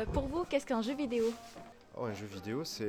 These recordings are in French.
Pour vous, qu'est-ce qu'un jeu vidéo? Oh, un jeu vidéo, c'est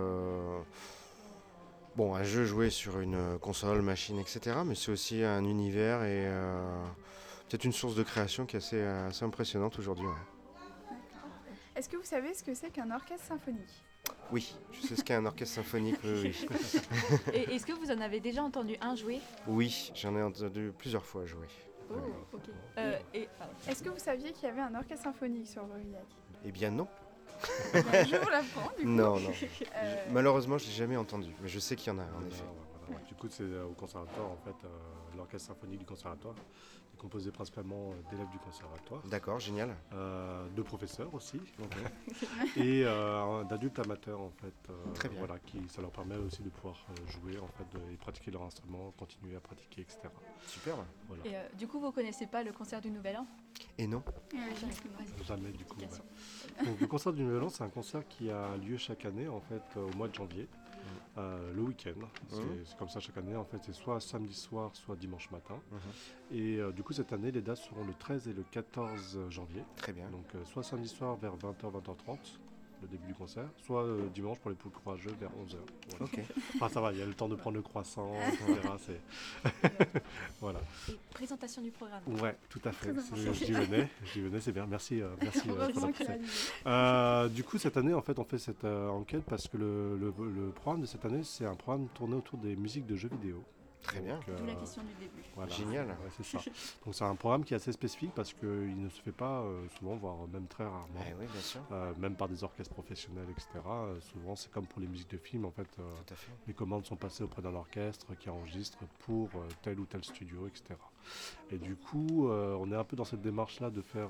bon, un jeu joué sur une console, machine, etc. Mais c'est aussi un univers et peut-être une source de création qui est assez impressionnante aujourd'hui. Ouais. Est-ce que vous savez ce que c'est qu'un orchestre symphonique? Oui, je sais ce qu'est un orchestre symphonique. Oui, oui. Et est-ce que vous en avez déjà entendu un jouer? Oui, j'en ai entendu plusieurs fois jouer. Oh, ok. Pardon. Est-ce que vous saviez qu'il y avait un orchestre symphonique sur Aurillac? Eh bien non. Je vous l'apprends du coup. Non, non. Euh, Malheureusement, je l'ai jamais entendu, mais je sais qu'il y en a en effet. Voilà. Du coup, c'est au conservatoire, en fait, l'orchestre symphonique du conservatoire est composé principalement d'élèves du conservatoire, D'accord, génial. de professeurs aussi, Ok. et d'adultes amateurs, en fait. Très bien. Voilà, ça leur permet aussi de pouvoir jouer, en fait, et pratiquer leur instrument, continuer à pratiquer, etc. Superbe. Voilà. Et du coup, vous connaissez pas le concert du Nouvel An? Et non. Jamais, du coup. Explication. Ouais. Donc, le concert du Nouvel An, c'est un concert qui a lieu chaque année, en fait, au mois de janvier. Le week-end, c'est comme ça chaque année, en fait c'est soit samedi soir, soit dimanche matin. Et du coup cette année les dates seront le 13 et le 14 janvier. Très bien. Donc soit samedi soir vers 20h, 20h30, le début du concert, soit dimanche pour les plus courageux vers 11h. Voilà. Ok. Enfin ça va, il y a le temps de prendre le croissant, etc. Voilà. Et présentation du programme. Ouais, tout à fait. Très J'y venais, c'est bien. Merci pour la Heureusement présentation. qu'il a dit. Du coup, cette année, en fait, on fait cette enquête parce que le programme de cette année, c'est un programme tourné autour des musiques de jeux vidéo. Très bien. Donc, D'où la question du début. voilà. Génial. Ouais, c'est ça. Donc, c'est un programme qui est assez spécifique parce qu'il ne se fait pas souvent, voire même très rarement. Eh oui, bien sûr. Même par des orchestres professionnels, etc. Souvent, c'est comme pour les musiques de films, en fait. Tout à fait. Les commandes sont passées auprès d'un orchestre qui enregistre pour tel ou tel studio, etc. Et du coup, on est un peu dans cette démarche-là de faire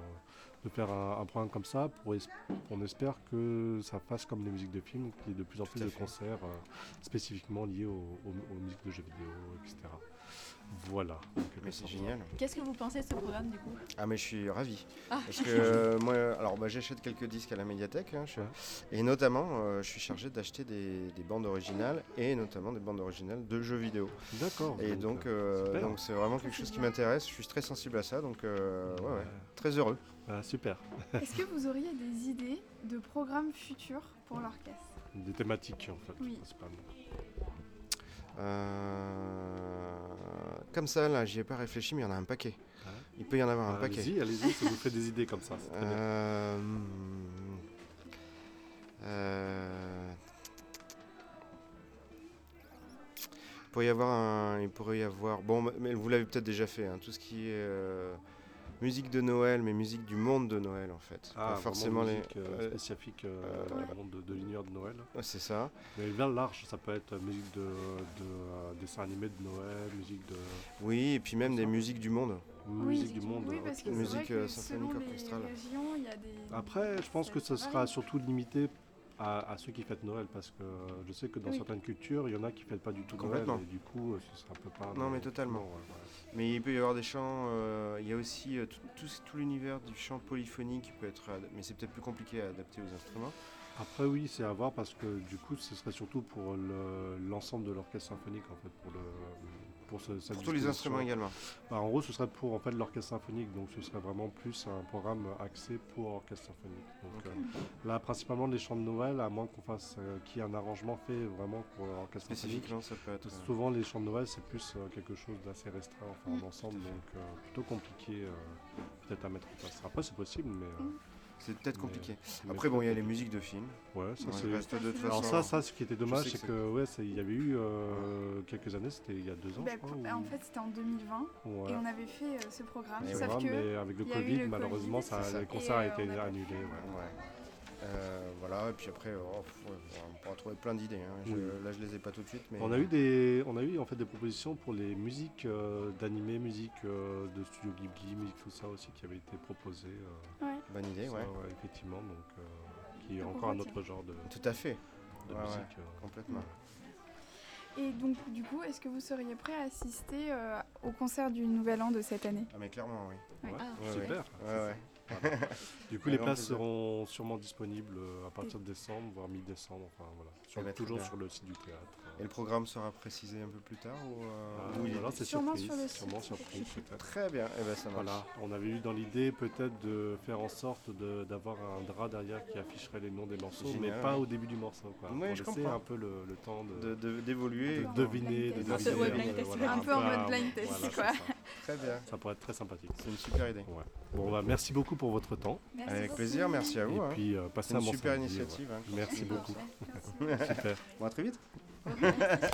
un programme comme ça. On espère que ça fasse comme les musiques de films, qu'il y ait de plus en plus à de fait. concerts spécifiquement liés aux musiques de jeux vidéo, etc. Voilà. Donc, Mais c'est génial. Qu'est-ce que vous pensez de ce programme du coup? Ah mais je suis ravi. Ah. Parce que moi, alors j'achète quelques disques à la médiathèque, et notamment je suis chargé d'acheter des bandes originales et notamment des bandes originales de jeux vidéo. D'accord. Et donc c'est vraiment quelque chose qui m'intéresse. Je suis très sensible à ça, donc ouais, très heureux. Super. Est-ce que vous auriez des idées de programmes futurs pour l'orchestre? Des thématiques en fait, Oui. principalement. Comme ça, là, j'y ai pas réfléchi, mais il y en a un paquet. Il peut y en avoir un paquet. Allez-y, ça vous fait des idées comme ça. C'est très bien. Il pourrait y avoir. Bon, mais vous l'avez peut-être déjà fait, tout ce qui est musique de Noël, mais musique du monde de Noël en fait. Pas forcément les musique spécifique du monde de l'univers de Noël. Ouais, c'est ça. Mais bien large, ça peut être musique de dessin animé de Noël, musique de. Oui, et puis même des musiques du monde. Musique du monde. Oui, parce que c'est Musique vrai que symphonique selon orchestrale. les régions, il y a des... Après, je pense que ce sera surtout limité à ceux qui fêtent Noël, parce que je sais que dans certaines cultures, il y en a qui fêtent pas du tout Noël, Complètement. et du coup, ce sera un peu pas. Non, mais totalement. Mais il peut y avoir des chants, il y a aussi tout l'univers du chant polyphonique qui peut être, mais c'est peut-être plus compliqué à adapter aux instruments. Après oui, c'est à voir parce que du coup ce serait surtout pour l'ensemble de l'orchestre symphonique en fait, pour tous les instruments également. En gros ce serait pour en fait l'orchestre symphonique, donc ce serait vraiment plus un programme axé pour l'orchestre symphonique. Donc, là principalement les chants de Noël, à moins qu'on fasse qu'il y ait un arrangement fait vraiment pour l'orchestre symphonique. Spécifiquement ça peut être. Souvent les chants de Noël c'est plus quelque chose d'assez restreint, enfin en ensemble, donc plutôt compliqué peut-être à mettre en place. Après c'est possible mais... C'est peut-être compliqué. Après, bon, il y a les musiques de films. Ouais, ça c'est. Reste de toute Alors façon. ça, ce qui était dommage, c'est que il y avait eu quelques années, c'était il y a 2 ans. Je crois, En fait, c'était en 2020 Ouais. et on avait fait ce programme. Et Sauf Ouais, que mais avec le il y a eu Covid, le malheureusement, Covid, c'est ça. les concerts ont été on a pas annulés. fait. Ouais. Voilà, et puis après, on pourra trouver plein d'idées. Oui. Là, je les ai pas tout de suite. Mais... On a eu en fait des propositions pour les musiques d'animé, musique de Studio Ghibli, musique tout ça aussi qui avait été proposées. Bonne idée, Ça, ouais. effectivement, donc qui est Donc, encore on un retient. autre genre de Tout à fait. Ouais, musique. complètement. Et donc, du coup, est-ce que vous seriez prêt à assister au concert du Nouvel An de cette année? Ah, mais clairement, oui. Ouais, Ah, super. Ouais. Voilà. Du coup, Avec les grand places plaisir. seront sûrement disponibles à partir de décembre, voire mi-décembre. Enfin, voilà. Eh ben, très Toujours bien. sur le site du théâtre. Et le programme sera précisé un peu plus tard ou il est- Voilà, c'est Sûrement surprise. sur le site. Sûrement surprise, peut-être. Très bien, eh ben, ça marche. Voilà, on avait eu dans l'idée peut-être de faire en sorte d'avoir un drap derrière qui afficherait les noms des morceaux, Génial, mais pas ouais. au début du morceau. Quoi, Oui, pour je laisser comprends. un peu le temps D'évoluer. de Un deviner, blind de test. deviner, Ouais, blind test, Un peu en mode blind test, voilà, quoi. c'est ça. Très bien, Ça pourrait être très sympathique. c'est une super idée. Ouais. Bon, bah, merci beaucoup pour votre temps. Merci Avec beaucoup. plaisir, merci à Et vous. Hein. puis, passez C'est un une bon super samedi, initiative. Hein. Merci beaucoup. Merci. Super. Bon, à très vite.